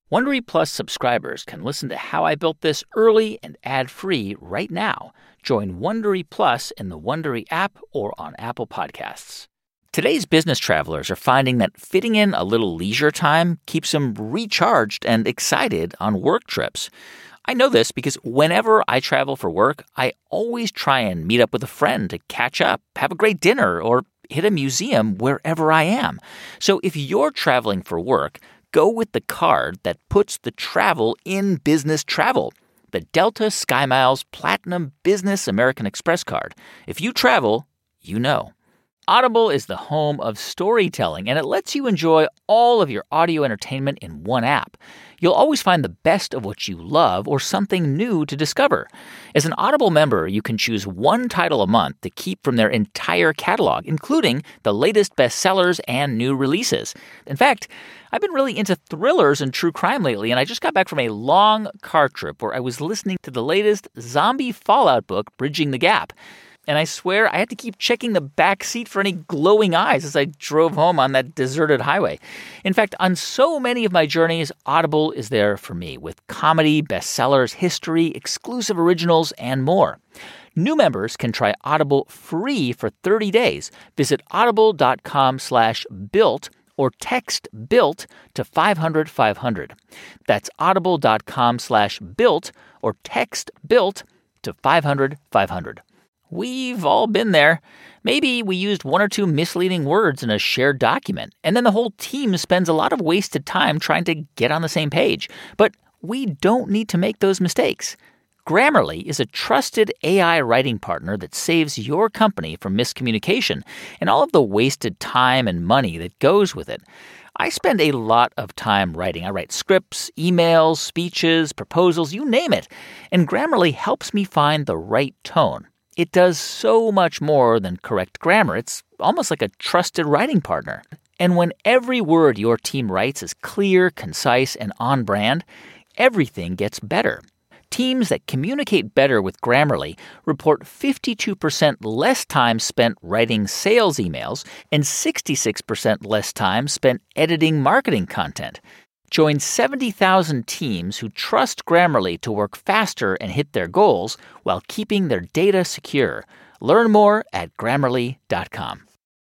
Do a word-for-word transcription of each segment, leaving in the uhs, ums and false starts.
Wondery Plus subscribers can listen to How I Built This early and ad-free right now. Join Wondery Plus in the Wondery app or on Apple Podcasts. Today's business travelers are finding that fitting in a little leisure time keeps them recharged and excited on work trips. I know this because whenever I travel for work, I always try and meet up with a friend to catch up, have a great dinner, or hit a museum wherever I am. So if you're traveling for work, go with the card that puts the travel in business travel. The Delta SkyMiles Platinum Business American Express card. If you travel, you know. Audible is the home of storytelling, and it lets you enjoy all of your audio entertainment in one app. You'll always find the best of what you love or something new to discover. As an Audible member, you can choose one title a month to keep from their entire catalog, including the latest bestsellers and new releases. In fact, I've been really into thrillers and true crime lately, and I just got back from a long car trip where I was listening to the latest zombie Fallout book, Bridging the Gap. And I swear I had to keep checking the back seat for any glowing eyes as I drove home on that deserted highway. In fact, on so many of my journeys, Audible is there for me with comedy, bestsellers, history, exclusive originals, and more. New members can try Audible free for thirty days. Visit audible.com slash built or text BUILT to five hundred five hundred. That's audible.com slash built or text BUILT to five hundred five hundred. We've all been there. Maybe we used one or two misleading words in a shared document, and then the whole team spends a lot of wasted time trying to get on the same page. But we don't need to make those mistakes. Grammarly is a trusted A I writing partner that saves your company from miscommunication and all of the wasted time and money that goes with it. I spend a lot of time writing. I write scripts, emails, speeches, proposals, you name it. And Grammarly helps me find the right tone. It does so much more than correct grammar. It's almost like a trusted writing partner. And when every word your team writes is clear, concise, and on brand, everything gets better. Teams that communicate better with Grammarly report fifty-two percent less time spent writing sales emails and sixty-six percent less time spent editing marketing content. Join seventy thousand teams who trust Grammarly to work faster and hit their goals while keeping their data secure. Learn more at grammarly dot com.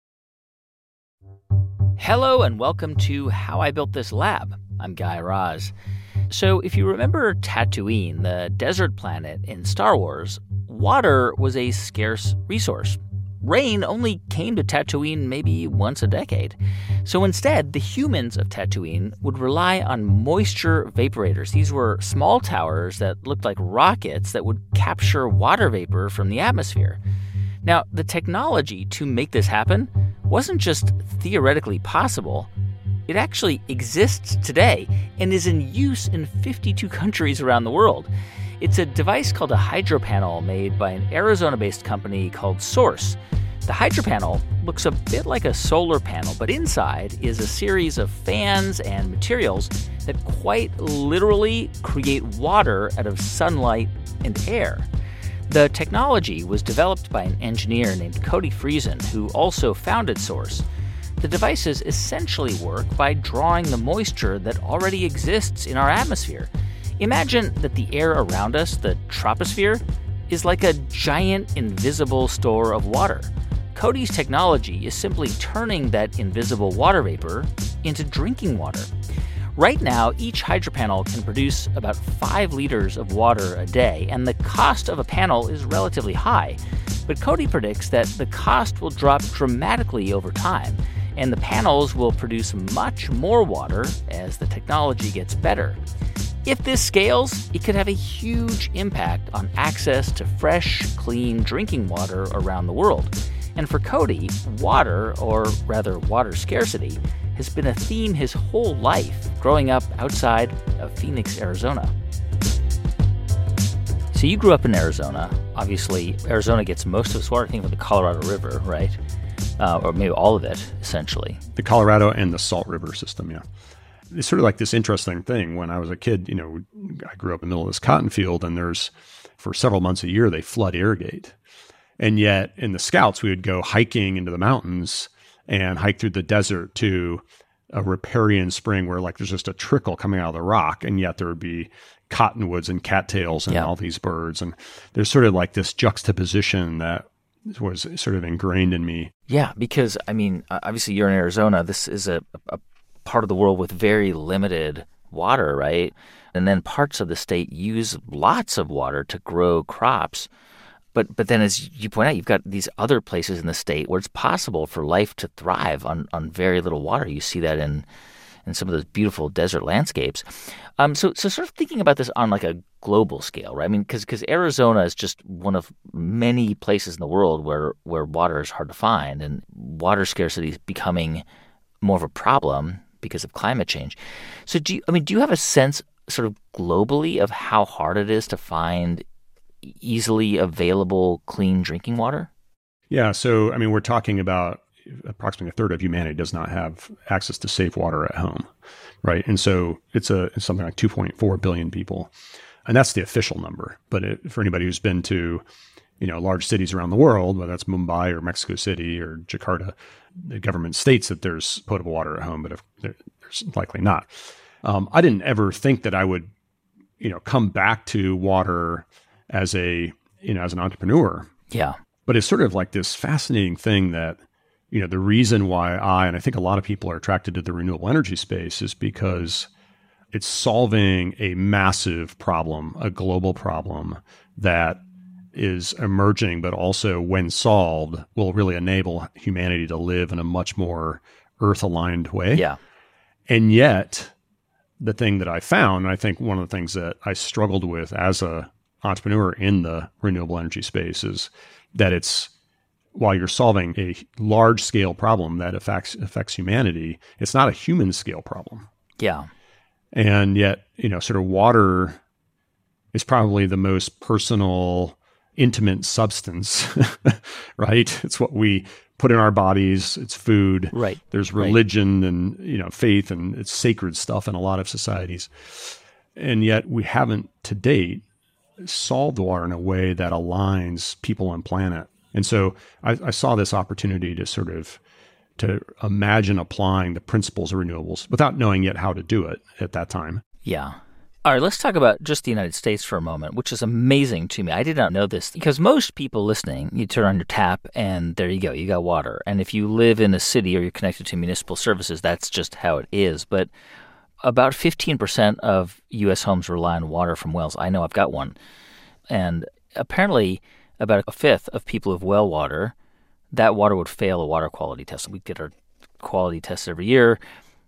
Hello and welcome to How I Built This Lab. I'm Guy Raz. So if you remember Tatooine, the desert planet in Star Wars, water was a scarce resource. Rain only came to Tatooine maybe once a decade. So instead, the humans of Tatooine would rely on moisture vaporators. These were small towers that looked like rockets that would capture water vapor from the atmosphere. Now, the technology to make this happen wasn't just theoretically possible. It actually exists today and is in use in fifty-two countries around the world. It's a device called a hydropanel made by an Arizona-based company called Source. The hydropanel looks a bit like a solar panel, but inside is a series of fans and materials that quite literally create water out of sunlight and air. The technology was developed by an engineer named Cody Friesen, who also founded Source. The devices essentially work by drawing the moisture that already exists in our atmosphere. Imagine that the air around us, the troposphere, is like a giant invisible store of water. Cody's technology is simply turning that invisible water vapor into drinking water. Right now, each hydropanel can produce about five liters of water a day, and the cost of a panel is relatively high. But Cody predicts that the cost will drop dramatically over time, and the panels will produce much more water as the technology gets better. If this scales, it could have a huge impact on access to fresh, clean drinking water around the world. And for Cody, water, or rather water scarcity, has been a theme his whole life, growing up outside of Phoenix, Arizona. So you grew up in Arizona. Obviously, Arizona gets most of its water, I think, from the Colorado River, right? Uh, or maybe all of it, essentially. The Colorado and the Salt River system, yeah. It's sort of like this interesting thing. When I was a kid, you know, I grew up in the middle of this cotton field, and there's, for several months a year, they flood irrigate. And yet in the Scouts, we would go hiking into the mountains and hike through the desert to a riparian spring where like there's just a trickle coming out of the rock, and yet there would be cottonwoods and cattails and yeah. all these birds. And there's sort of like this juxtaposition that was sort of ingrained in me. Yeah, because, I mean, obviously you're in Arizona. This is a, a part of the world with very limited water, right? And then parts of the state use lots of water to grow crops. But but then, as you point out, you've got these other places in the state where it's possible for life to thrive on, on very little water. You see that in in some of those beautiful desert landscapes. Um, so so sort of thinking about this on like a global scale, right? I mean, because because Arizona is just one of many places in the world where where water is hard to find, and water scarcity is becoming more of a problem because of climate change. So do you, I mean, do you have a sense sort of globally of how hard it is to find easily available clean drinking water? Yeah. So, I mean, we're talking about approximately a third of humanity does not have access to safe water at home, right? And so it's a it's something like two point four billion people. And that's the official number. But it, for anybody who's been to, you know, large cities around the world, whether that's Mumbai or Mexico City or Jakarta, the government states that there's potable water at home, but if there, there's likely not. Um, I didn't ever think that I would, you know, come back to water as a, you know, as an entrepreneur. Yeah. But it's sort of like this fascinating thing that, you know, the reason why I, and I think a lot of people are attracted to the renewable energy space is because it's solving a massive problem, a global problem that is emerging, but also when solved will really enable humanity to live in a much more earth-aligned way. Yeah. And yet the thing that I found, and I think one of the things that I struggled with as a entrepreneur in the renewable energy space is that it's, while you're solving a large scale problem that affects affects humanity, it's not a human scale problem. Yeah. And yet, you know, sort of water is probably the most personal, intimate substance, right? It's what we put in our bodies. It's food. Right. There's religion right. and, you know, faith, and it's sacred stuff in a lot of societies. And yet we haven't to date solved water in a way that aligns people and planet. And so I, I saw this opportunity to sort of to imagine applying the principles of renewables without knowing yet how to do it at that time. Yeah. All right, let's talk about just the United States for a moment, which is amazing to me. I did not know this because most people listening, you turn on your tap and there you go, you got water. And if you live in a city or you're connected to municipal services, that's just how it is. But about fifteen percent of U S homes rely on water from wells. I know I've got one. And apparently about a fifth of people who have well water, that water would fail a water quality test. We get our quality tests every year.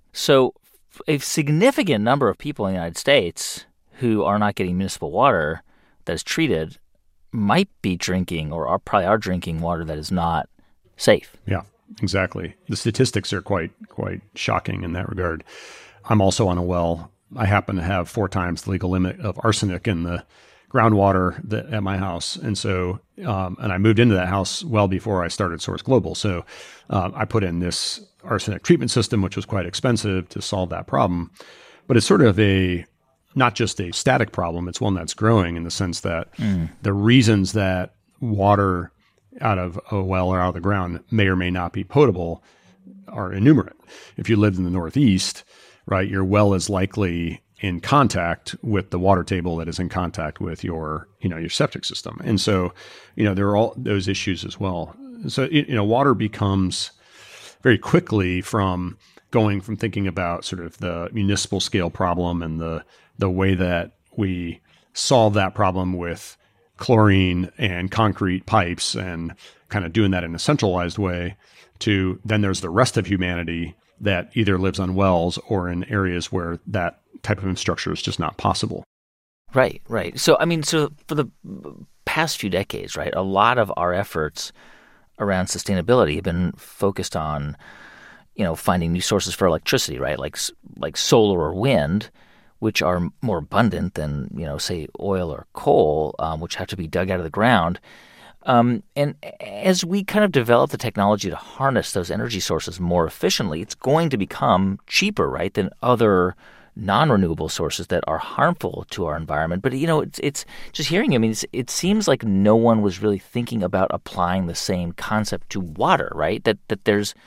So a significant number of people in the United States who are not getting municipal water that is treated might be drinking or are probably are drinking water that is not safe. Yeah, exactly. The statistics are quite quite shocking in that regard. I'm also on a well. I happen to have four times the legal limit of arsenic in the groundwater that, at my house. And so, um, and I moved into that house well before I started Source Global. So um, I put in this arsenic treatment system, which was quite expensive to solve that problem. But it's sort of a, not just a static problem, it's one that's growing in the sense that mm. the reasons that water out of a well or out of the ground may or may not be potable are innumerate. If you lived in the Northeast, right, your well is likely in contact with the water table that is in contact with your, you know, your septic system. And so, you know, there are all those issues as well. So, you know, water becomes very quickly from going from thinking about sort of the municipal scale problem and the, the way that we solve that problem with chlorine and concrete pipes and kind of doing that in a centralized way to then there's the rest of humanity that either lives on wells or in areas where that type of infrastructure is just not possible. Right, right. So, I mean, so for the past few decades, right, a lot of our efforts around sustainability have been focused on, you know, finding new sources for electricity, right, like like solar or wind, which are more abundant than, you know, say oil or coal, um, which have to be dug out of the ground. Um, and as we kind of develop the technology to harness those energy sources more efficiently, it's going to become cheaper, right, than other non-renewable sources that are harmful to our environment. But, you know, it's it's just hearing, I mean, it's, it seems like no one was really thinking about applying the same concept to water, right? That that there's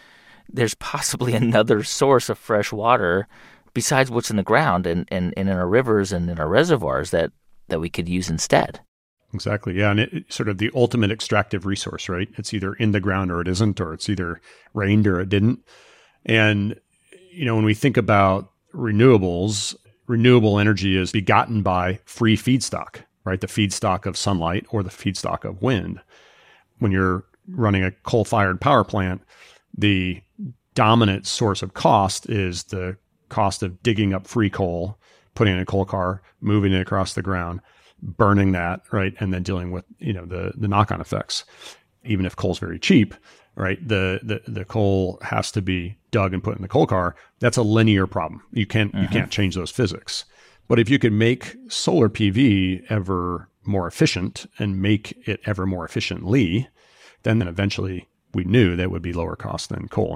there's possibly another source of fresh water besides what's in the ground and, and, and in our rivers and in our reservoirs that, that we could use instead. Exactly. Yeah. And it, it sort of the ultimate extractive resource, right? It's either in the ground or it isn't, or it's either rained or it didn't. And, you know, when we think about renewables, renewable energy is begotten by free feedstock, right? The feedstock of sunlight or the feedstock of wind. When you're running a coal-fired power plant, the dominant source of cost is the cost of digging up free coal, putting it in a coal car, moving it across the ground, burning that, right? And then dealing with, you know, the, the knock-on effects. Even if coal's very cheap, right? The, the, the coal has to be dug and put in the coal car. That's a linear problem. You can't, mm-hmm. you can't change those physics. But if you could make solar P V ever more efficient and make it ever more efficiently, then, then eventually we knew that would be lower cost than coal.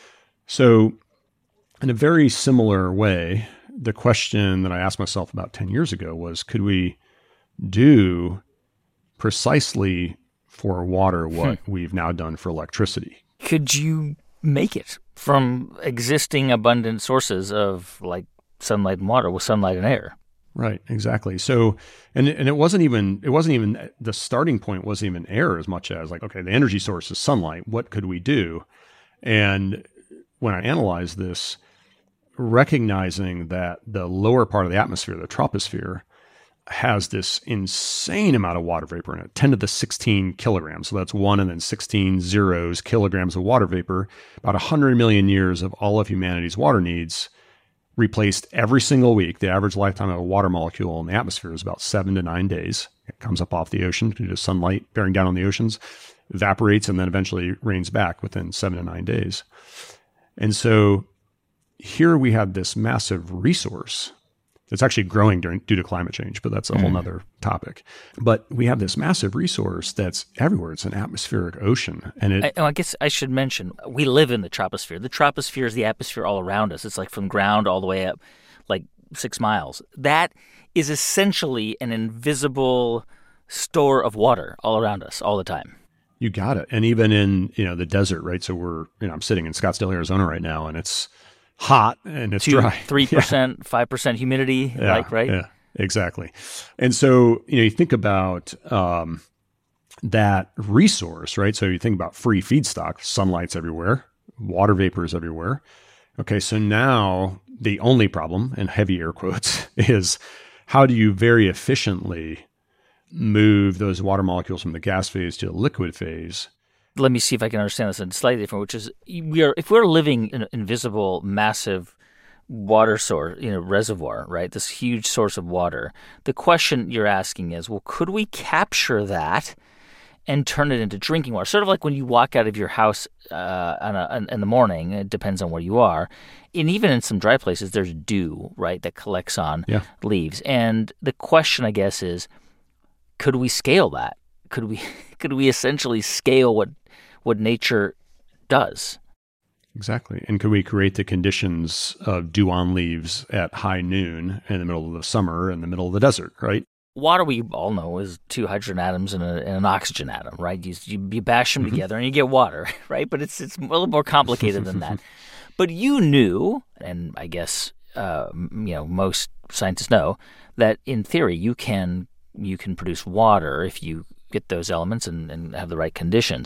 So in a very similar way, the question that I asked myself about ten years ago was, could we do precisely for water what hmm. we've now done for electricity? Could you make it from existing abundant sources of like sunlight and water with sunlight and air? Right, exactly. So, and and it wasn't even it wasn't even the starting point wasn't even air as much as like, okay, the energy source is sunlight. What could we do? And when I analyzed this, recognizing that the lower part of the atmosphere, the troposphere, has this insane amount of water vapor in it, ten to the sixteen kilograms. So that's one and then sixteen zeros, kilograms of water vapor. About one hundred million years of all of humanity's water needs replaced every single week. The average lifetime of a water molecule in the atmosphere is about seven to nine days. It comes up off the ocean due to sunlight bearing down on the oceans, evaporates, and then eventually rains back within seven to nine days. And so here we have this massive resource that's actually growing during, due to climate change, but that's a whole nother topic. But we have this massive resource that's everywhere. It's an atmospheric ocean. And it, I, I guess I should mention, we live in the troposphere. The troposphere is the atmosphere all around us. It's like from ground all the way up, like six miles. That is essentially an invisible store of water all around us all the time. You got it. And even in, you know, the desert, right? So we're, you know, I'm sitting in Scottsdale, Arizona right now, and it's hot and it's Two, dry. three percent, yeah. five percent humidity, yeah, like, right? Yeah, exactly. And so, you know, you think about um, that resource, right? So you think about free feedstock, sunlight's everywhere, water vapor is everywhere. Okay, so now the only problem, in heavy air quotes, is how do you very efficiently move those water molecules from the gas phase to the liquid phase? Let me see if I can understand this in slightly different, which is we are if we're living in an invisible, massive water source, you know, reservoir, right? This huge source of water. The question you're asking is, well, could we capture that and turn it into drinking water? Sort of like when you walk out of your house uh, on a, in the morning. It depends on where you are, and even in some dry places, there's dew, right, that collects on yeah. leaves. And the question, I guess, is, could we scale that? Could we could we essentially scale what what nature does? Exactly. And could we create the conditions of dew on leaves at high noon in the middle of the summer in the middle of the desert, right? Water, we all know, is two hydrogen atoms and, a, and an oxygen atom, right? You, you, you bash them mm-hmm. together and you get water, right? But it's it's a little more complicated than that. But you knew, and I guess uh, you know most scientists know, that in theory you can you can produce water if you get those elements and, and have the right conditions.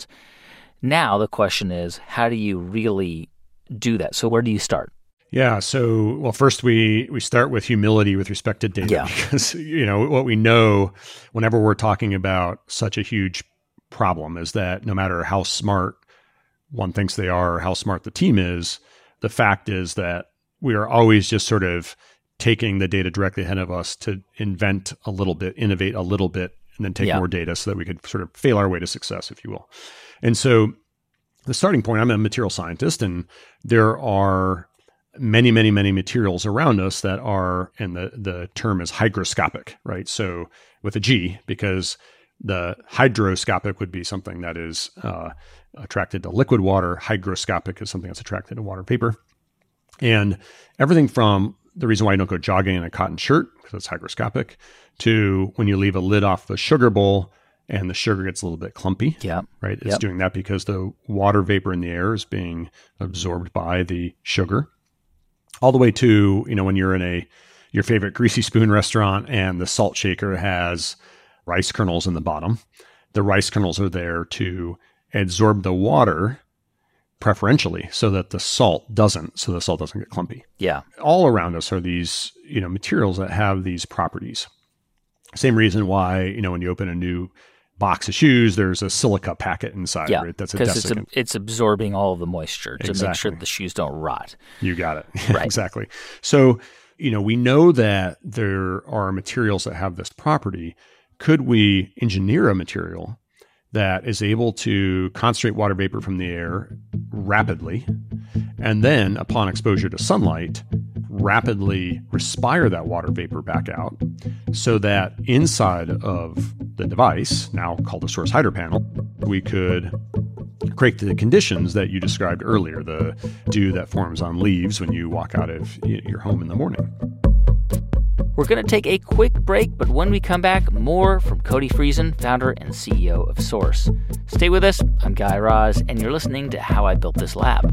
Now the question is, how do you really do that? So where do you start? Yeah. So, well, first we, we start with humility with respect to data, yeah. because, you know, what we know whenever we're talking about such a huge problem is that no matter how smart one thinks they are or how smart the team is, the fact is that we are always just sort of taking the data directly ahead of us to invent a little bit, innovate a little bit, and then take yeah. more data so that we could sort of fail our way to success, if you will. And so the starting point, I'm a material scientist, and there are many, many, many materials around us that are, and the, the term is hygroscopic, right? So with a G, because the hydroscopic would be something that is uh, attracted to liquid water. Hygroscopic is something that's attracted to water vapor. And everything from the reason why you don't go jogging in a cotton shirt, because it's hygroscopic, to when you leave a lid off the sugar bowl and the sugar gets a little bit clumpy. Yeah. Right. It's Yep. doing that because the water vapor in the air is being absorbed by the sugar. All the way to, you know, when you're in a your favorite Greasy Spoon restaurant and the salt shaker has rice kernels in the bottom. The rice kernels are there to absorb the water preferentially so that the salt doesn't, so the salt doesn't get clumpy. Yeah. All around us are these, you know, materials that have these properties. Same reason why, you know, when you open a new box of shoes, there's a silica packet inside, Yeah, right? That's a because it's, desiccant. it's absorbing all of the moisture to Exactly. make sure that the shoes don't rot. You got it. Right. Exactly. So, you know, we know that there are materials that have this property. Could we engineer a material that is able to concentrate water vapor from the air rapidly, and then upon exposure to sunlight, rapidly respire that water vapor back out so that inside of the device, now called a source hydro panel, we could create the conditions that you described earlier, the dew that forms on leaves when you walk out of your home in the morning. We're going to take a quick break, but when we come back, more from Cody Friesen, founder and C E O of Source. Stay with us. I'm Guy Raz, and you're listening to How I Built This Lab.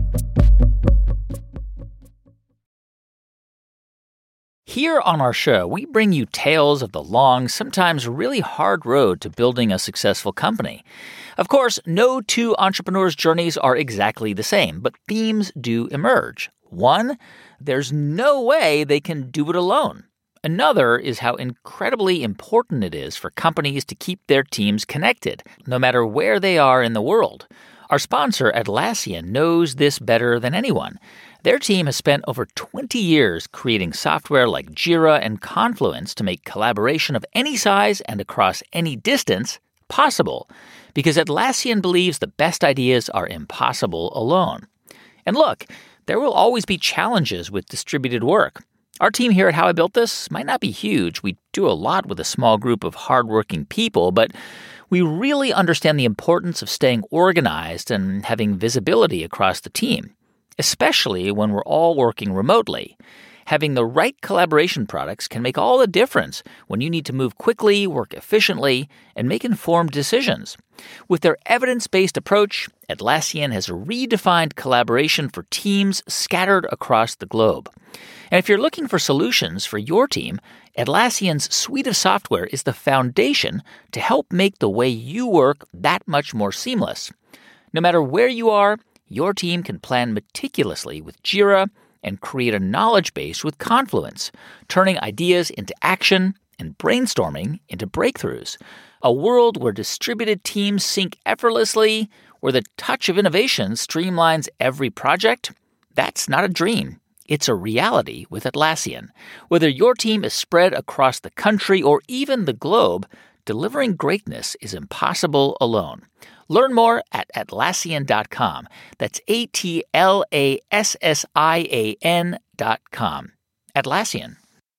Here on our show, we bring you tales of the long, sometimes really hard road to building a successful company. Of course, no two entrepreneurs' journeys are exactly the same, but themes do emerge. One, there's no way they can do it alone. Another is how incredibly important it is for companies to keep their teams connected, no matter where they are in the world. Our sponsor, Atlassian, knows this better than anyone. Their team has spent over twenty years creating software like Jira and Confluence to make collaboration of any size and across any distance possible, because Atlassian believes the best ideas are impossible alone. And look, there will always be challenges with distributed work. Our team here at How I Built This might not be huge. We do a lot with a small group of hardworking people, but we really understand the importance of staying organized and having visibility across the team, especially when we're all working remotely. Having the right collaboration products can make all the difference when you need to move quickly, work efficiently, and make informed decisions. With their evidence-based approach, Atlassian has redefined collaboration for teams scattered across the globe. And if you're looking for solutions for your team, Atlassian's suite of software is the foundation to help make the way you work that much more seamless. No matter where you are, your team can plan meticulously with Jira and create a knowledge base with Confluence, turning ideas into action and brainstorming into breakthroughs. A world where distributed teams sync effortlessly, where the touch of innovation streamlines every project. That's not a dream. It's a reality with Atlassian. Whether your team is spread across the country or even the globe, delivering greatness is impossible alone. Learn more at Atlassian dot com. That's A T L A S S I A N dot com. Atlassian.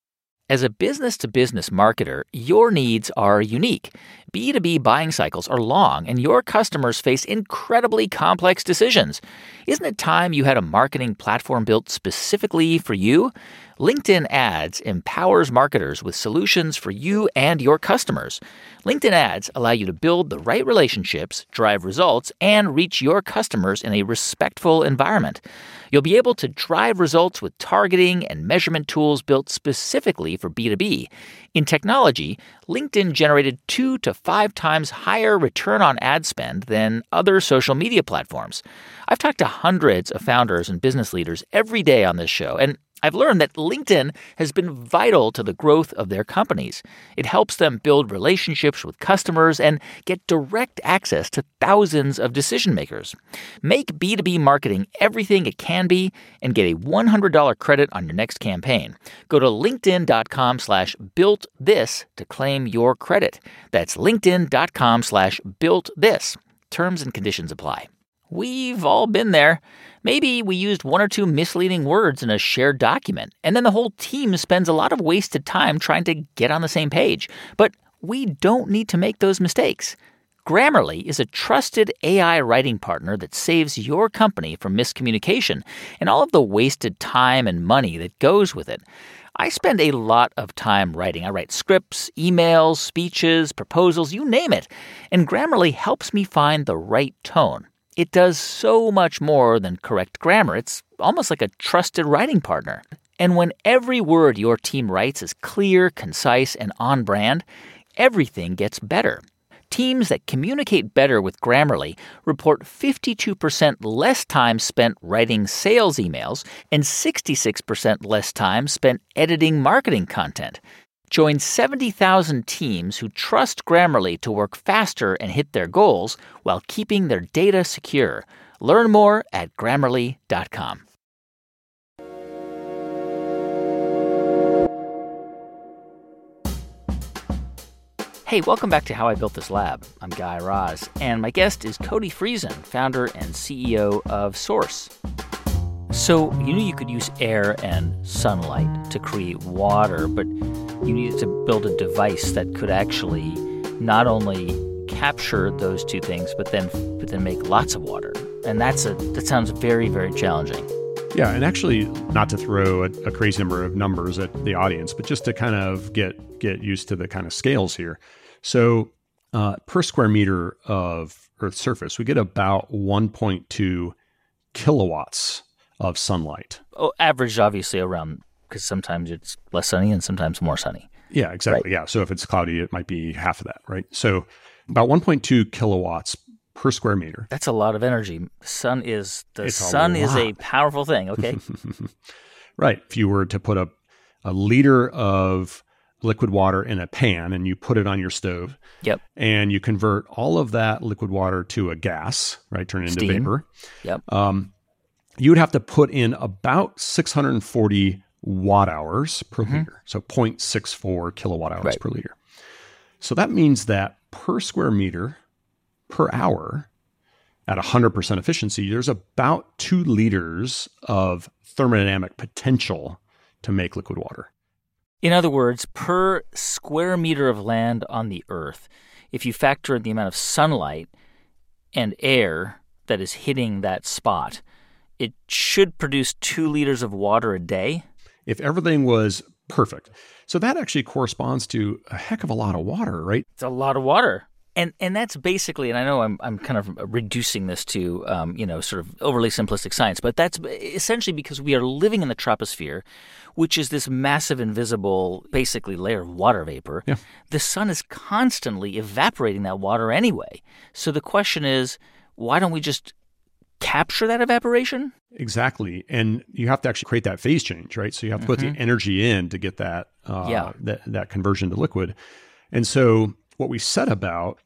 As a business-to-business marketer, your needs are unique. B two B buying cycles are long, and your customers face incredibly complex decisions. Isn't it time you had a marketing platform built specifically for you? LinkedIn Ads empowers marketers with solutions for you and your customers. LinkedIn Ads allow you to build the right relationships, drive results, and reach your customers in a respectful environment. You'll be able to drive results with targeting and measurement tools built specifically for B two B. In technology, LinkedIn generated two to five times higher return on ad spend than other social media platforms. I've talked to hundreds of founders and business leaders every day on this show, and I've learned that LinkedIn has been vital to the growth of their companies. It helps them build relationships with customers and get direct access to thousands of decision makers. Make B two B marketing everything it can be and get a one hundred dollars credit on your next campaign. Go to linkedin.com slash built this to claim your credit. That's linkedin.com slash built this. Terms and conditions apply. We've all been there. Maybe we used one or two misleading words in a shared document, and then the whole team spends a lot of wasted time trying to get on the same page. But we don't need to make those mistakes. Grammarly is a trusted A I writing partner that saves your company from miscommunication and all of the wasted time and money that goes with it. I spend a lot of time writing. I write scripts, emails, speeches, proposals, you name it. And Grammarly helps me find the right tone. It does so much more than correct grammar. It's almost like a trusted writing partner. And when every word your team writes is clear, concise, and on brand, everything gets better. Teams that communicate better with Grammarly report fifty-two percent less time spent writing sales emails and sixty-six percent less time spent editing marketing content. Join seventy thousand teams who trust Grammarly to work faster and hit their goals while keeping their data secure. Learn more at Grammarly dot com. Hey, welcome back to How I Built This Lab. I'm Guy Raz, and my guest is Cody Friesen, founder and C E O of Source. So you knew you could use air and sunlight to create water, but you needed to build a device that could actually not only capture those two things, but then but then make lots of water. And that's a that sounds very, very challenging. Yeah, and actually, not to throw a, a crazy number of numbers at the audience, but just to kind of get get used to the kind of scales here. So uh, per square meter of Earth's surface, we get about one point two kilowatts of sunlight. Oh, averaged obviously around, because sometimes it's less sunny and sometimes more sunny. Yeah, exactly. Right. Yeah, so if it's cloudy, it might be half of that, right? So about one point two kilowatts per square meter. That's a lot of energy. The sun is the it's sun a is a powerful thing. Okay, right. If you were to put a a liter of liquid water in a pan and you put it on your stove, yep, and you convert all of that liquid water to a gas, right, turn it into Steam. vapor. Yep. Um, you would have to put in about six hundred forty watt hours per mm-hmm. liter, so zero point six four kilowatt hours right. per liter. So that means that per square meter per hour at one hundred percent efficiency, there's about two liters of thermodynamic potential to make liquid water. In other words, per square meter of land on the Earth, if you factor in the amount of sunlight and air that is hitting that spot, it should produce two liters of water a day. If everything was perfect. So that actually corresponds to a heck of a lot of water, right? It's a lot of water. And and that's basically, and I know I'm I'm kind of reducing this to, um, you know, sort of overly simplistic science, but that's essentially because we are living in the troposphere, which is this massive invisible, basically layer of water vapor. Yeah. The sun is constantly evaporating that water anyway. So the question is, why don't we just capture that evaporation? Exactly. And you have to actually create that phase change, right? So you have to put mm-hmm. the energy in to get that, uh, yeah. that, that conversion to liquid. And so what we set about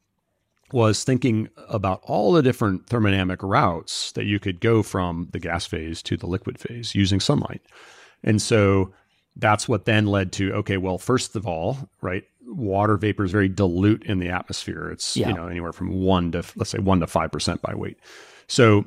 was thinking about all the different thermodynamic routes that you could go from the gas phase to the liquid phase using sunlight. And so that's what then led to, okay, well, first of all, right, water vapor is very dilute in the atmosphere. It's, yeah. you know, anywhere from one to, let's say one to five percent by weight. So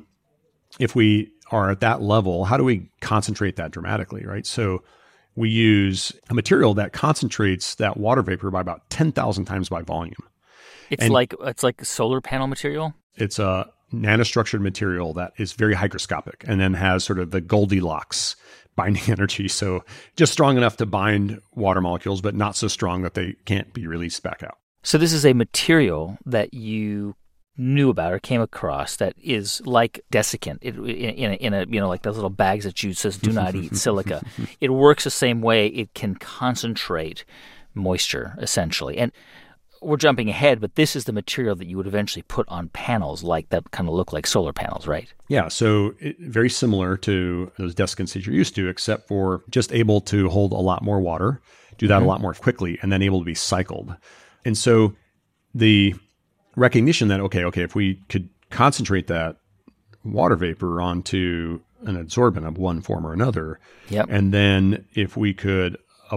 if we are at that level, how do we concentrate that dramatically, right? So we use a material that concentrates that water vapor by about ten thousand times by volume. It's and like it's like solar panel material? It's a nanostructured material that is very hygroscopic and then has sort of the Goldilocks binding energy. So just strong enough to bind water molecules, but not so strong that they can't be released back out. So this is a material that you knew about or came across that is like desiccant it, in, in, a, in a, you know, like those little bags that you says do not eat, silica. It works the same way. It can concentrate moisture, essentially. And we're jumping ahead, but this is the material that you would eventually put on panels like that kind of look like solar panels, right? Yeah, so it, very similar to those desiccants that you're used to, except for just able to hold a lot more water, do that mm-hmm. a lot more quickly, and then able to be cycled. And so the recognition that, okay, okay, if we could concentrate that water vapor onto an adsorbent of one form or another, yep. and then if we could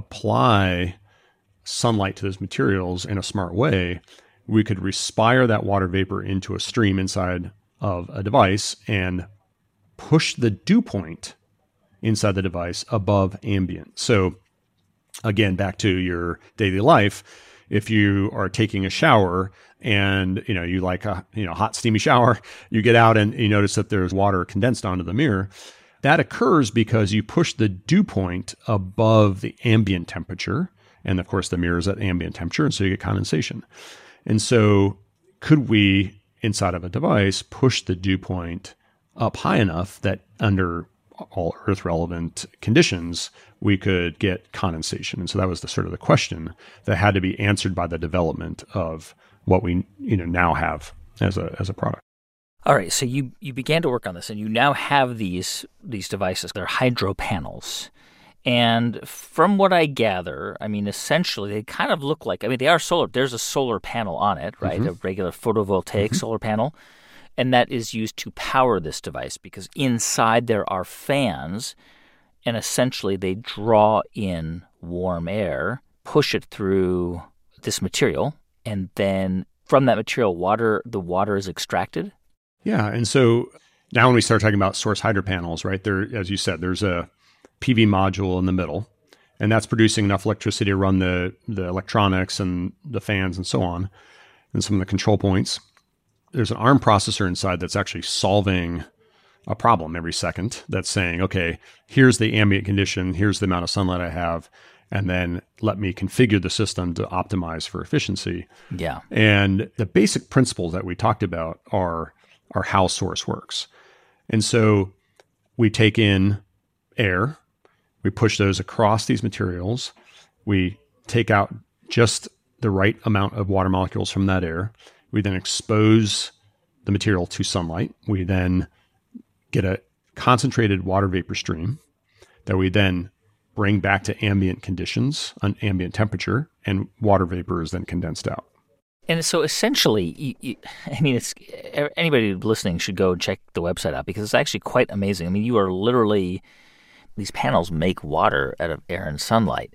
apply sunlight to those materials in a smart way, we could respire that water vapor into a stream inside of a device and push the dew point inside the device above ambient. So again, back to your daily life, if you are taking a shower and, you know, you like a, you know, hot steamy shower, you get out and you notice that there's water condensed onto the mirror. that occurs because you push the dew point above the ambient temperature. And of course, the mirror is at ambient temperature, and so you get condensation. And so could we, inside of a device, push the dew point up high enough that under all Earth relevant conditions, we could get condensation? And so that was the sort of the question that had to be answered by the development of what we you know now have as a as a product. All right, so you, you began to work on this, and you now have these these devices. They're hydro panels. And from what I gather, I mean, essentially, they kind of look like, I mean, they are solar. There's a solar panel on it, right? Mm-hmm. A regular photovoltaic mm-hmm. solar panel. And that is used to power this device because inside there are fans, and essentially they draw in warm air, push it through this material, and then from that material, water the water is extracted? Yeah, and so now when we start talking about source hydro panels, right, there, as you said, there's a P V module in the middle, and that's producing enough electricity to run the, the electronics and the fans and so on, and some of the control points. There's an ARM processor inside that's actually solving a problem every second that's saying, okay, here's the ambient condition, here's the amount of sunlight I have, and then let me configure the system to optimize for efficiency. Yeah. And the basic principles that we talked about are, are how source works. And so we take in air, we push those across these materials, we take out just the right amount of water molecules from that air, we then expose the material to sunlight, we then get a concentrated water vapor stream that we then bring back to ambient conditions, an ambient temperature, and water vapor is then condensed out. And so essentially, you, you, I mean, it's anybody listening should go and check the website out because it's actually quite amazing. I mean, you are literally, these panels make water out of air and sunlight.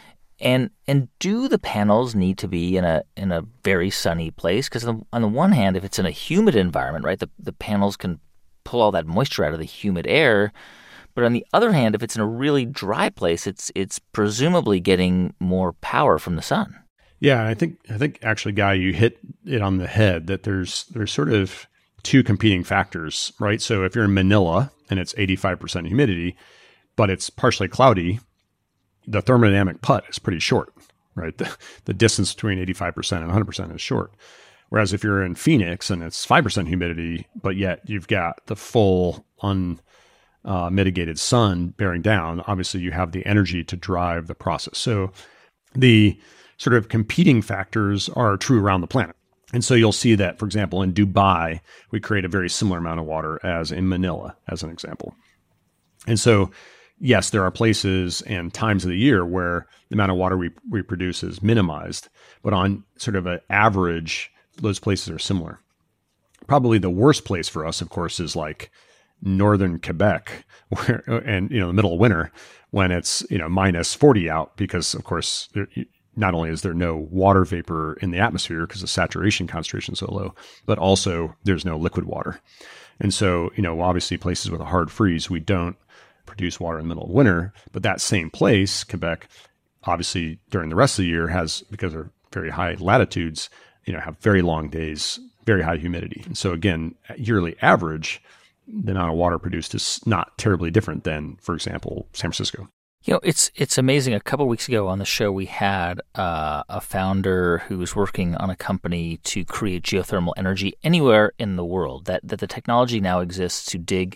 And and do the panels need to be in a in a very sunny place? Because on the one hand, if it's in a humid environment, right, the, the panels can pull all that moisture out of the humid air. But on the other hand, if it's in a really dry place, it's it's presumably getting more power from the sun. Yeah, I think I think actually, Guy, you hit it on the head that there's there's sort of two competing factors, right? So if you're in Manila and it's eighty-five percent humidity, but it's partially cloudy, the thermodynamic putt is pretty short, right? The, the distance between eighty-five percent and one hundred percent is short. Whereas if you're in Phoenix and it's five percent humidity, but yet you've got the full unmitigated uh, sun bearing down, obviously you have the energy to drive the process. So the sort of competing factors are true around the planet. And so you'll see that, for example, in Dubai, we create a very similar amount of water as in Manila, as an example. And so yes, there are places and times of the year where the amount of water we, we produce is minimized, but on sort of an average, those places are similar. Probably the worst place for us, of course, is like northern Quebec, where, and you know, the middle of winter when it's you know minus forty out, because of course, there, not only is there no water vapor in the atmosphere because the saturation concentration is so low, but also there's no liquid water, and so you know, obviously, places with a hard freeze, we don't produce water in the middle of winter, but that same place, Quebec, obviously during the rest of the year has, because they're very high latitudes, you know, have very long days, very high humidity. And so again, yearly average, the amount of water produced is not terribly different than, for example, San Francisco. You know, it's it's amazing. A couple of weeks ago on the show, we had uh, a founder who was working on a company to create geothermal energy anywhere in the world, that, that the technology now exists to dig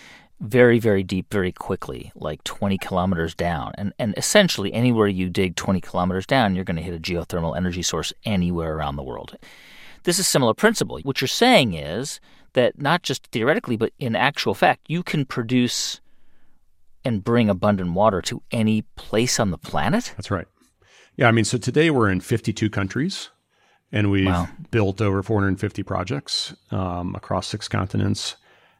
very, very deep, very quickly, like twenty kilometers down. And and essentially anywhere you dig twenty kilometers down, you're going to hit a geothermal energy source anywhere around the world. This is a similar principle. What you're saying is that not just theoretically, but in actual fact, you can produce and bring abundant water to any place on the planet? That's right. Yeah, I mean, so today we're in fifty-two countries, and we've wow. built over four hundred fifty projects um, across six continents.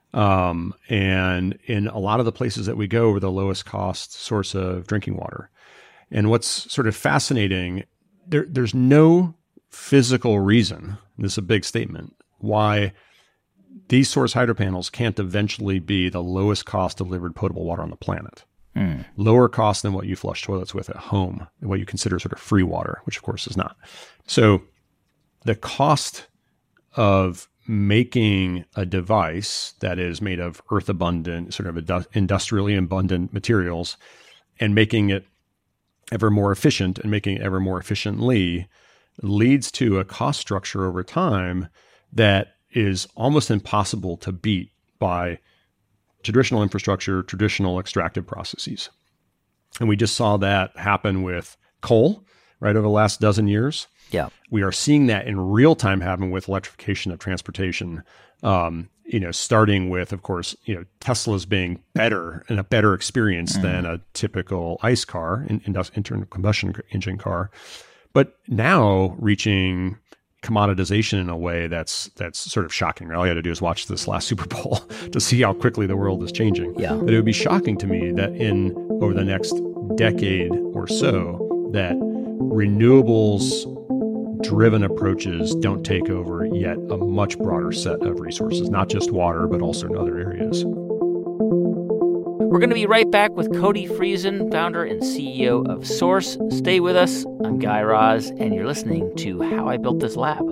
Um, and in a lot of the places that we go, we're the lowest cost source of drinking water. And what's sort of fascinating, there, there's no physical reason, this is a big statement, why these source hydro panels can't eventually be the lowest cost delivered potable water on the planet. Mm. Lower cost than what you flush toilets with at home, what you consider sort of free water, which of course is not. So the cost of making a device that is made of earth abundant, sort of indu- industrially abundant materials, and making it ever more efficient and making it ever more efficiently leads to a cost structure over time that is almost impossible to beat by traditional infrastructure, traditional extractive processes. And we just saw that happen with coal, right, over the last dozen years. Yeah. We are seeing that in real time happen with electrification of transportation. Um, you know, starting with, of course, you know, Tesla's being better and a better experience mm. than a typical ICE car, in, internal combustion engine car, but now reaching commoditization in a way that's that's sort of shocking. All you had to do is watch this last Super Bowl to see how quickly the world is changing. Yeah. But it would be shocking to me that in over the next decade or so, that renewables driven approaches don't take over yet a much broader set of resources, not just water, but also in other areas. We're going to be right back with Cody Friesen, founder and C E O of Source. Stay with us. I'm Guy Raz, and you're listening to How I Built This Lab.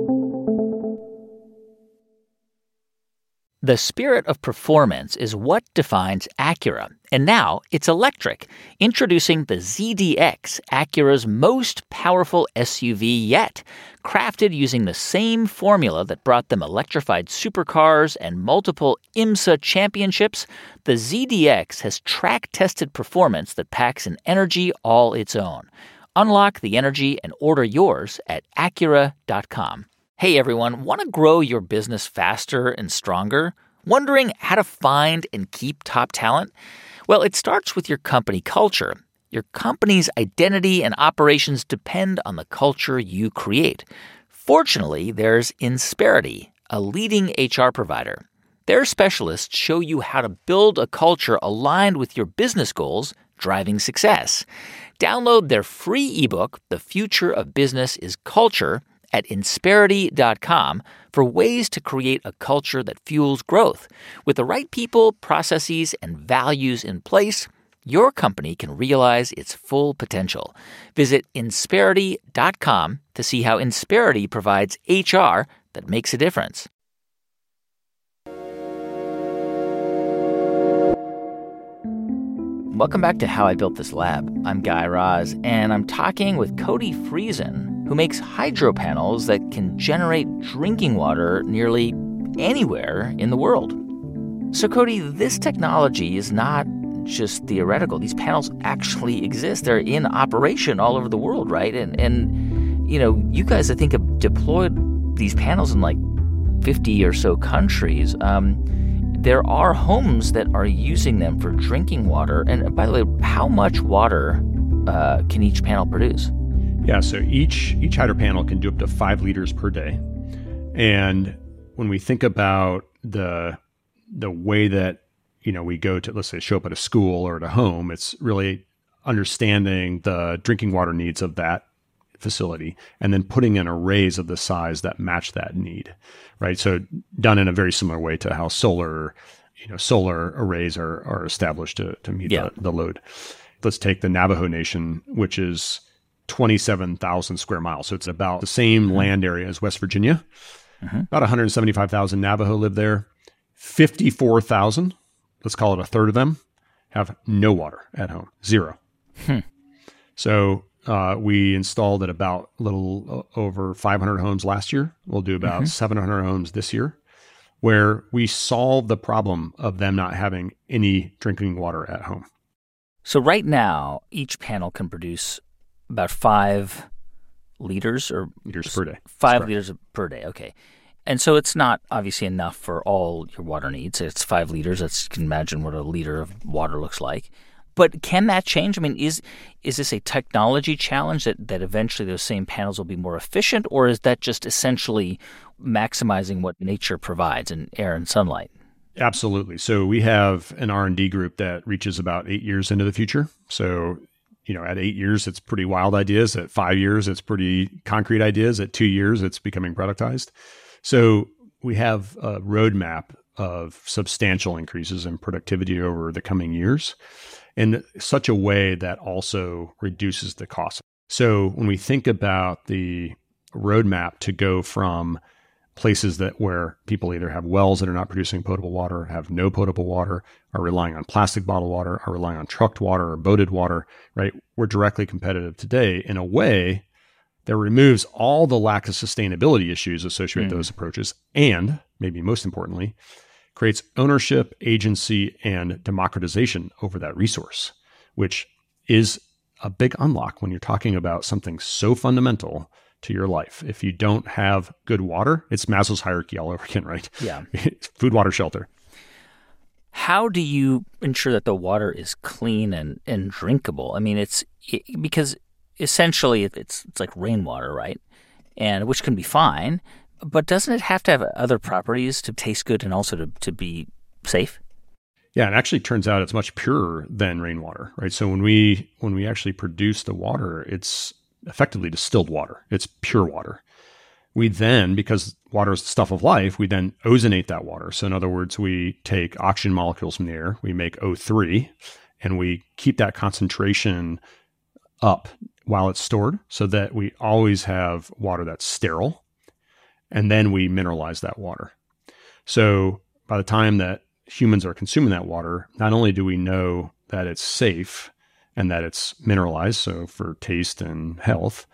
The spirit of performance is what defines Acura, and now it's electric. Introducing the Z D X, Acura's most powerful S U V yet. Crafted using the same formula that brought them electrified supercars and multiple IMSA championships, the Z D X has track-tested performance that packs an energy all its own. Unlock the energy and order yours at Acura dot com. Hey everyone, want to grow your business faster and stronger? Wondering how to find and keep top talent? Well, it starts with your company culture. Your company's identity and operations depend on the culture you create. Fortunately, there's Insperity, a leading H R provider. Their specialists show you how to build a culture aligned with your business goals, driving success. Download their free ebook, The Future of Business is Culture, at Insperity dot com for ways to create a culture that fuels growth. With the right people, processes, and values in place, your company can realize its full potential. Visit Insperity dot com to see how Insperity provides H R that makes a difference. Welcome back to How I Built This Lab. I'm Guy Raz, and I'm talking with Cody Friesen, who makes hydro panels that can generate drinking water nearly anywhere in the world. So, Cody, this technology is not just theoretical. These panels actually exist. They're in operation all over the world, right? And, and you know, you guys, I think, have deployed these panels in like fifty or so countries. Um, there are homes that are using them for drinking water. And by the way, how much water uh, can each panel produce? Yeah, so each each hydro panel can do up to five liters per day. And when we think about the the way that, you know, we go to, let's say, show up at a school or at a home, it's really understanding the drinking water needs of that facility and then putting in arrays of the size that match that need, right? So done in a very similar way to how solar, you know, solar arrays are are established to, to meet yeah. the, the load. Let's take the Navajo Nation, which is twenty-seven thousand square miles. So it's about the same mm-hmm. land area as West Virginia. Mm-hmm. About one hundred seventy-five thousand Navajo live there. fifty-four thousand, let's call it a third of them, have no water at home, zero. Hmm. So uh, we installed at about a little over five hundred homes last year. We'll do about mm-hmm. seven hundred homes this year, where we solve the problem of them not having any drinking water at home. So right now, each panel can produce about five liters or liters per day. Five liters per day. Okay. And so it's not obviously enough for all your water needs. It's five liters. That's, you can imagine what a liter of water looks like. But can that change? I mean, is is this a technology challenge that, that eventually those same panels will be more efficient, or is that just essentially maximizing what nature provides in air and sunlight? Absolutely. So we have an R and D group that reaches about eight years into the future. So, you know, at eight years, it's pretty wild ideas. At five years, it's pretty concrete ideas. At two years, it's becoming productized. So we have a roadmap of substantial increases in productivity over the coming years in such a way that also reduces the cost. So when we think about the roadmap to go from places that where people either have wells that are not producing potable water, have no potable water, are relying on plastic bottled water, are relying on trucked water or boated water, right? We're directly competitive today in a way that removes all the lack of sustainability issues associated with mm. those approaches, and maybe most importantly, creates ownership, agency, and democratization over that resource, which is a big unlock when you're talking about something so fundamental to your life. If you don't have good water, it's Maslow's hierarchy all over again, right? Yeah. Food, water, shelter. How do you ensure that the water is clean and, and drinkable? I mean, it's it, because essentially it's it's like rainwater, right? And which can be fine, but doesn't it have to have other properties to taste good and also to, to be safe? Yeah, it actually turns out it's much purer than rainwater, right? So when we when we actually produce the water, it's effectively distilled water. It's pure water. We then, because water is the stuff of life, we then ozonate that water. So in other words, we take oxygen molecules from the air, we make O three, and we keep that concentration up while it's stored so that we always have water that's sterile. And then we mineralize that water. So by the time that humans are consuming that water, not only do we know that it's safe and that it's mineralized, so for taste and health,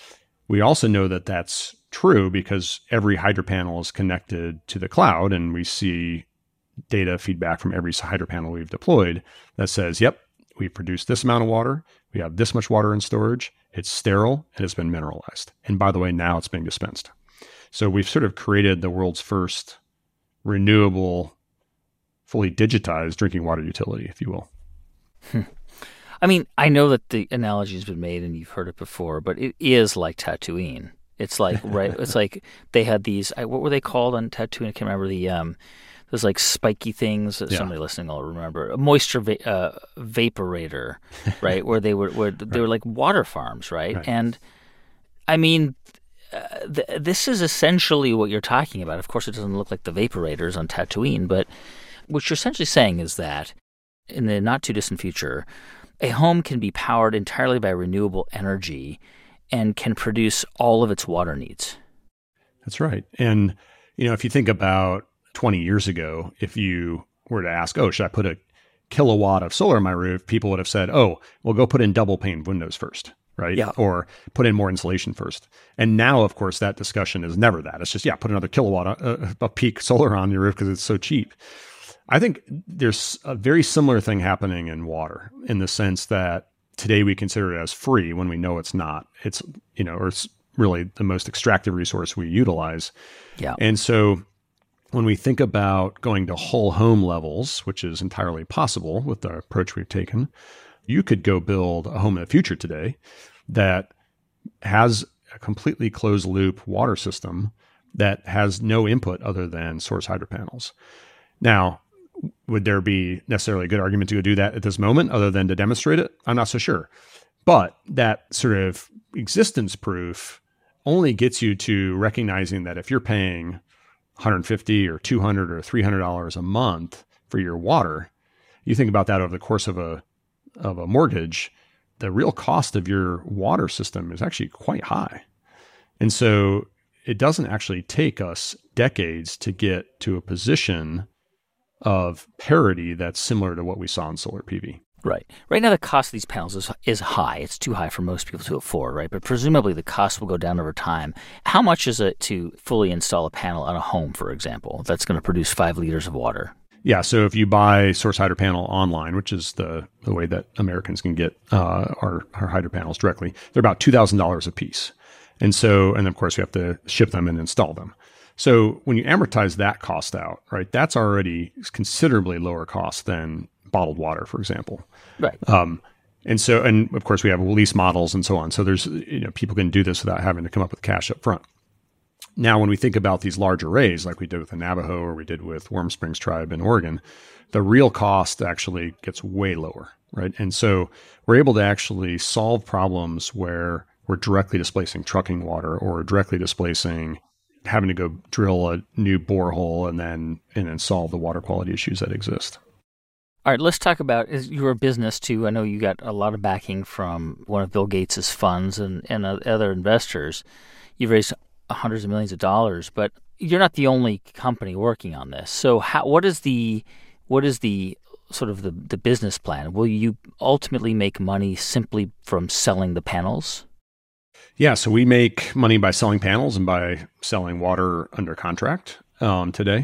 we also know that that's true because every hydro panel is connected to the cloud, and we see data feedback from every hydro panel we've deployed that says, yep, we've produced this amount of water, we have this much water in storage, it's sterile, and it's been mineralized. And by the way, now it's being dispensed. So we've sort of created the world's first renewable, fully digitized drinking water utility, if you will. Hmm. I mean, I know that the analogy has been made and you've heard it before, but it is like Tatooine. It's like, right, it's like they had these, what were they called on Tatooine? I can't remember the, um, those like spiky things that yeah. somebody listening will remember. A moisture va- uh, vaporator, right? Where they were, where they right. were like water farms, right? right. And I mean, uh, th- this is essentially what you're talking about. Of course, it doesn't look like the vaporators on Tatooine, but what you're essentially saying is that in the not too distant future, a home can be powered entirely by renewable energy and can produce all of its water needs. That's right. And, you know, if you think about twenty years ago, if you were to ask, oh, should I put a kilowatt of solar on my roof? People would have said, oh, well, go put in double pane windows first, right? Yeah. Or put in more insulation first. And now, of course, that discussion is never that. It's just, yeah, put another kilowatt of, of peak solar on your roof because it's so cheap. I think there's a very similar thing happening in water in the sense that today we consider it as free when we know it's not. It's, you know, or it's really the most extractive resource we utilize. Yeah. And so when we think about going to whole home levels, which is entirely possible with the approach we've taken, you could go build a home in the future today that has a completely closed loop water system that has no input other than source hydro panels. Now, would there be necessarily a good argument to go do that at this moment other than to demonstrate it? I'm not so sure. But that sort of existence proof only gets you to recognizing that if you're paying one hundred fifty dollars or two hundred dollars or three hundred dollars a month for your water, you think about that over the course of a of a mortgage, the real cost of your water system is actually quite high. And so it doesn't actually take us decades to get to a position of parity that's similar to what we saw in solar P V. Right. Right now, the cost of these panels is is high. It's too high for most people to afford, right? But presumably the cost will go down over time. How much is it to fully install a panel on a home, for example, that's going to produce five liters of water? Yeah. So if you buy Source Hydro Panel online, which is the, the way that Americans can get uh, our, our hydro panels directly, they're about two thousand dollars a piece. And so, and of course, we have to ship them and install them. So when you amortize that cost out, right, that's already considerably lower cost than bottled water, for example. Right. Um, and so, and of course, we have lease models and so on. So there's, you know, people can do this without having to come up with cash up front. Now, when we think about these large arrays, like we did with the Navajo or we did with Warm Springs Tribe in Oregon, the real cost actually gets way lower, right? And so we're able to actually solve problems where we're directly displacing trucking water or directly displacing having to go drill a new borehole and then and then solve the water quality issues that exist. All right, let's talk about your business too. I know you got a lot of backing from one of Bill Gates's funds and, and other investors. You've raised hundreds of millions of dollars, but you're not the only company working on this. So how, what is the what is the sort of the, the business plan? Will you ultimately make money simply from selling the panels? Yeah, so we make money by selling panels and by selling water under contract um, today.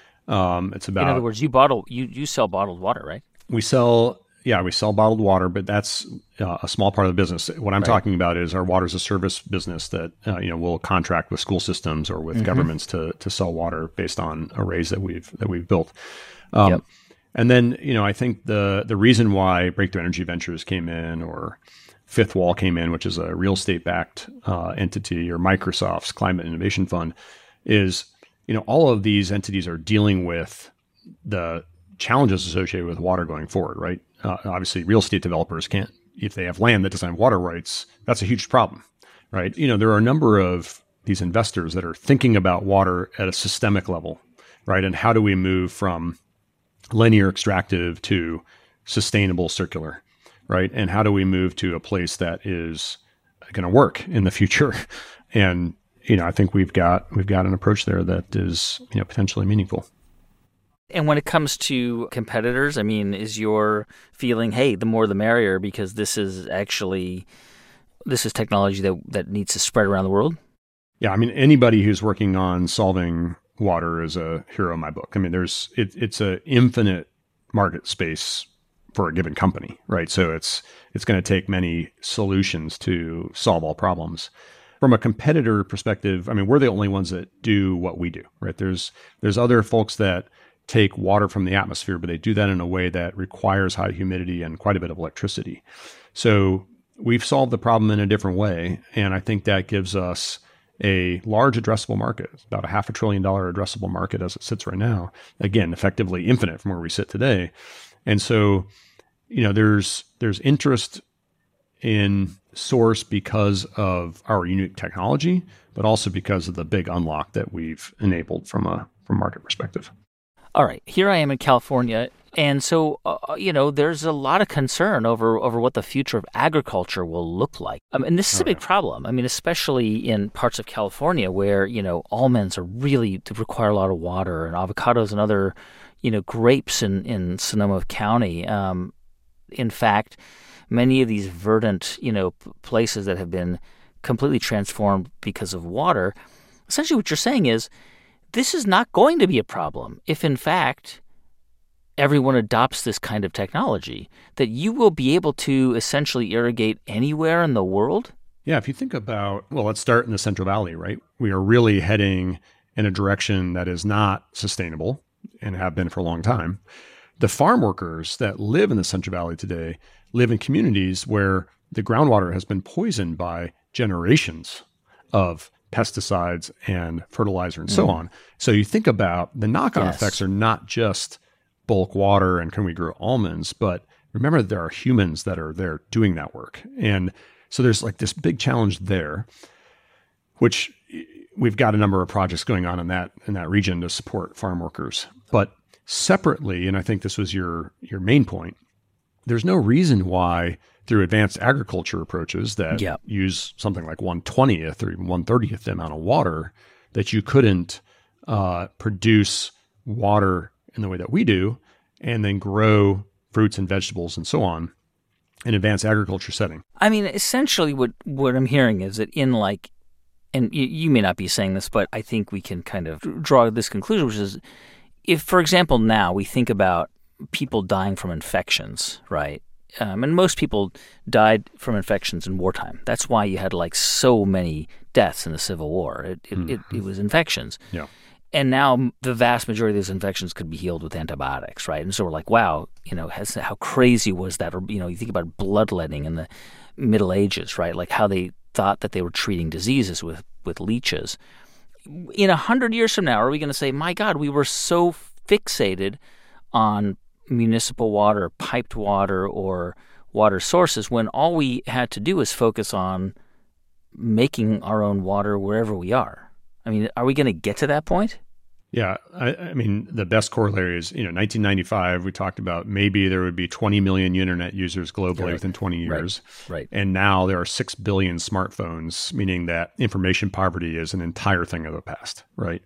Um, it's about in other words, you bottle you you sell bottled water, right? We sell. Yeah, we sell bottled water, but that's uh, a small part of the business. What I'm right. talking about is our water as a service business that uh, you know will contract with school systems or with mm-hmm. governments to to sell water based on arrays that we've that we've built. Um, yep. And then you know I think the the reason why Breakthrough Energy Ventures came in, or Fifth Wall came in, which is a real estate backed uh, entity, or Microsoft's Climate Innovation Fund, is you know all of these entities are dealing with the challenges associated with water going forward, right? Uh, obviously, real estate developers can't, if they have land that doesn't have water rights, that's a huge problem, right? You know, there are a number of these investors that are thinking about water at a systemic level, right? And how do we move from linear extractive to sustainable circular, right? And how do we move to a place that is going to work in the future? And, you know, I think we've got, we've got an approach there that is, you know, potentially meaningful. And when it comes to competitors, I mean, is your feeling, hey, the more the merrier, because this is actually, this is technology that, that needs to spread around the world? Yeah, I mean, anybody who's working on solving water is a hero in my book. I mean, there's, it, it's an infinite market space for a given company, right? So it's, it's going to take many solutions to solve all problems. From a competitor perspective, I mean, we're the only ones that do what we do, right? There's, there's other folks that take water from the atmosphere, but they do that in a way that requires high humidity and quite a bit of electricity. So we've solved the problem in a different way. And I think that gives us a large addressable market. It's about a half a trillion dollar addressable market as it sits right now. Again, effectively infinite from where we sit today. And so, you know, there's, there's interest in Source because of our unique technology, but also because of the big unlock that we've enabled from a, from a market perspective. All right, here I am in California, and so, uh, you know, there's a lot of concern over, over what the future of agriculture will look like. Um, and this is oh, a big yeah. problem. I mean, especially in parts of California where, you know, almonds are really require a lot of water, and avocados and other, you know, grapes in, in Sonoma County. Um, in fact, many of these verdant, you know, places that have been completely transformed because of water, essentially what you're saying is, this is not going to be a problem if, in fact, everyone adopts this kind of technology, that you will be able to essentially irrigate anywhere in the world? Yeah, if you think about, well, let's start in the Central Valley, right? We are really heading in a direction that is not sustainable and have been for a long time. The farm workers that live in the Central Valley today live in communities where the groundwater has been poisoned by generations of pesticides and fertilizer and mm. so on. So you think about the knock-on yes. effects are not just bulk water and can we grow almonds, but remember that there are humans that are there doing that work. And so there's like this big challenge there, which we've got a number of projects going on in that in that region to support farm workers. But separately, and I think this was your your main point, there's no reason why through advanced agriculture approaches that yep. use something like one twentieth or even one thirtieth the amount of water, that you couldn't uh, produce water in the way that we do and then grow fruits and vegetables and so on in advanced agriculture setting. I mean, essentially what, what I'm hearing is that in like, and you, you may not be saying this, but I think we can kind of draw this conclusion, which is if, for example, now we think about people dying from infections, right? Um, and most people died from infections in wartime. That's why you had like so many deaths in the Civil War. It it, mm-hmm. it, it was infections. Yeah. And now the vast majority of those infections could be healed with antibiotics, right? And so we're like, wow, you know, has, how crazy was that? Or, you know, you think about bloodletting in the Middle Ages, right? Like how they thought that they were treating diseases with, with leeches. In a hundred years from now, are we going to say, my God, we were so fixated on municipal water, piped water, or water sources when all we had to do is focus on making our own water wherever we are? I mean, are we going to get to that point? Yeah. I, I mean, the best corollary is, you know, nineteen ninety-five, we talked about maybe there would be twenty million internet users globally right. within twenty years. Right. right. And now there are six billion smartphones, meaning that information poverty is an entire thing of the past, right?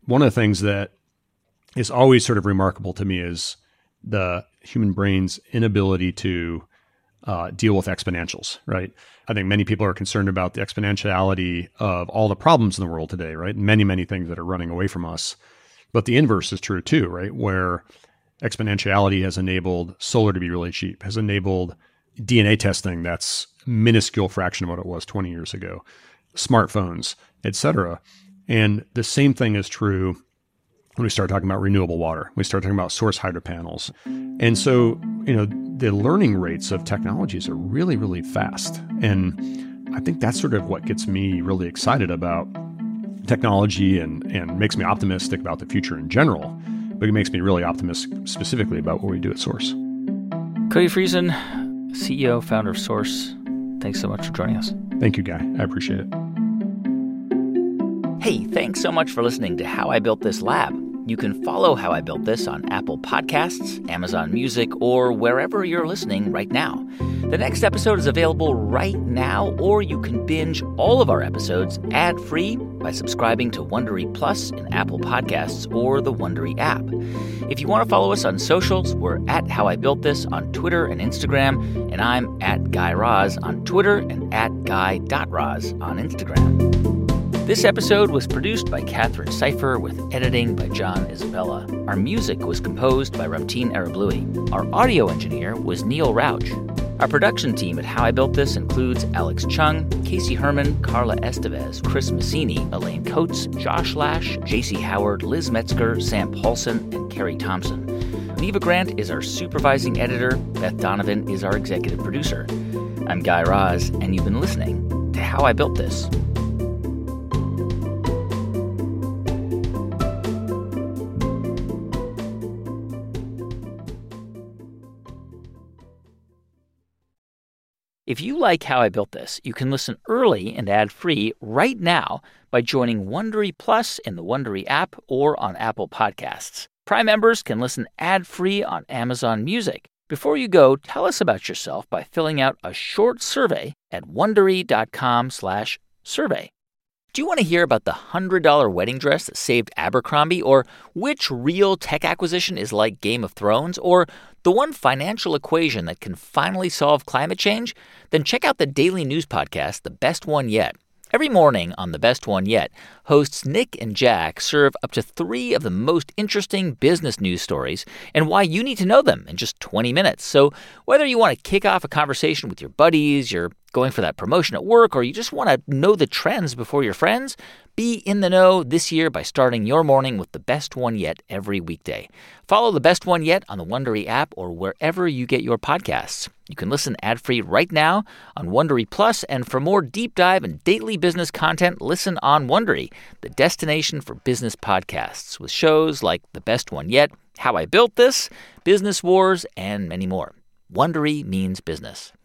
one of the things that is always sort of remarkable to me is the human brain's inability to uh, deal with exponentials, right? I think many people are concerned about the exponentiality of all the problems in the world today, right? Many, many things that are running away from us. But the inverse is true too, right? Where exponentiality has enabled solar to be really cheap, has enabled D N A testing that's minuscule fraction of what it was twenty years ago, smartphones, et cetera. And the same thing is true when we start talking about renewable water. We start talking about source hydro panels. And so, you know, the learning rates of technologies are really, really fast. And I think that's sort of what gets me really excited about technology and, and makes me optimistic about the future in general. But it makes me really optimistic specifically about what we do at Source. Cody Friesen, C E O, founder of Source, thanks so much for joining us. Thank you, Guy. I appreciate it. Hey, thanks so much for listening to How I Built This Lab. You can follow How I Built This on Apple Podcasts, Amazon Music, or wherever you're listening right now. The next episode is available right now, or you can binge all of our episodes ad-free by subscribing to Wondery Plus in Apple Podcasts or the Wondery app. If you want to follow us on socials, we're at How I Built This on Twitter and Instagram, and I'm at Guy Raz on Twitter and at guy dot raz on Instagram. This episode was produced by Catherine Cipher with editing by John Isabella. Our music was composed by Ramtin Arablouei. Our audio engineer was Neil Rauch. Our production team at How I Built This includes Alex Chung, Casey Herman, Carla Estevez, Chris Massini, Elaine Coates, Josh Lash, J C Howard, Liz Metzger, Sam Paulson, and Carrie Thompson. Neva Grant is our supervising editor. Beth Donovan is our executive producer. I'm Guy Raz, and you've been listening to How I Built This. If you like How I Built This, you can listen early and ad-free right now by joining Wondery Plus in the Wondery app or on Apple Podcasts. Prime members can listen ad-free on Amazon Music. Before you go, tell us about yourself by filling out a short survey at wondery.com slash survey. Do you want to hear about the one hundred dollars wedding dress that saved Abercrombie, or which real tech acquisition is like Game of Thrones, or the one financial equation that can finally solve climate change? Then check out the daily news podcast, The Best One Yet. Every morning on The Best One Yet, hosts Nick and Jack serve up to three of the most interesting business news stories and why you need to know them in just twenty minutes. So whether you want to kick off a conversation with your buddies, you're going for that promotion at work, or you just want to know the trends before your friends, be in the know this year by starting your morning with The Best One Yet every weekday. Follow The Best One Yet on the Wondery app or wherever you get your podcasts. You can listen ad-free right now on Wondery Plus, and for more deep dive and daily business content, listen on Wondery, the destination for business podcasts, with shows like The Best One Yet, How I Built This, Business Wars, and many more. Wondery means business.